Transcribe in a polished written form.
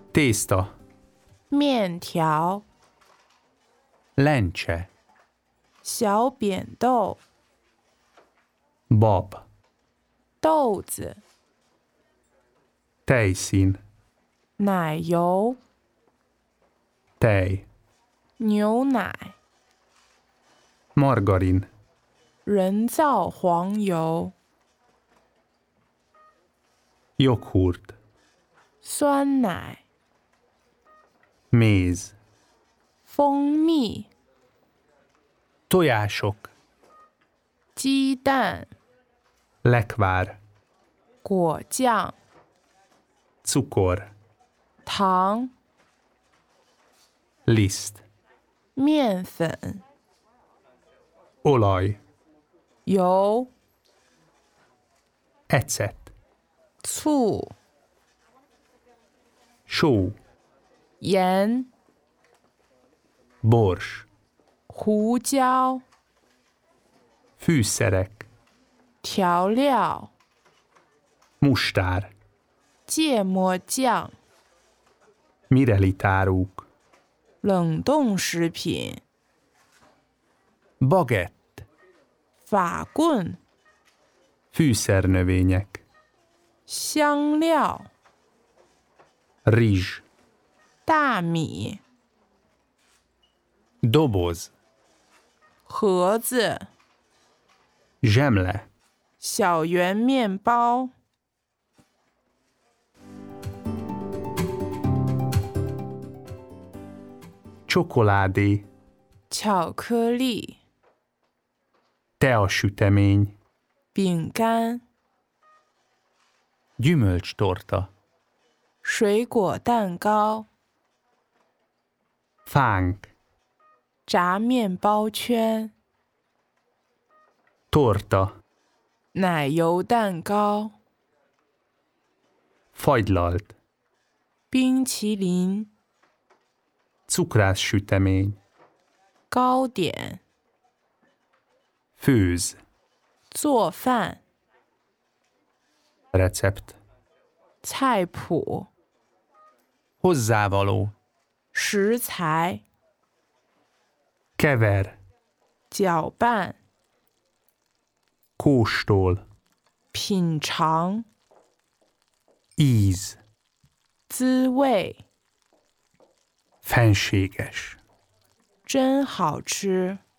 tészta, 面条、 lencse, 小扁豆、 bab, 豆子、 tejszín, 奶油、 tej, 牛奶、 margarin, 人造黄油、 joghurt, 酸奶、 méz, 蜂蜜、 tojások, 鸡蛋、 lekvár, 果酱、 cukor, 糖、 liszt, 面粉、 olaj, 油、 ecet, 醋、 só, 盐、 bors, 胡椒、 fűszerek, 调料、 mustár, 芥末酱、 mirelitárúk, 冷冻食品、 bagett, 法棍、 fűszernövények, 香料、 rizs, 大米、 doboz, 盒子、 zsemle, 小圆面包、 csokoládé, 巧克力、 teasütemény, 饼干、 gyümölcstorta, 水果蛋糕、 fánk, 炸面包圈、 torta, 奶油蛋糕、 fagylalt, 冰淇淋、 cukrászsütemény, 糕点、 főz, 做饭、 recept, 菜谱、 hozzávaló, 食材、 kever, 搅拌、 kóstol, 品尝、 íz, 滋味， fenséges. 真好吃。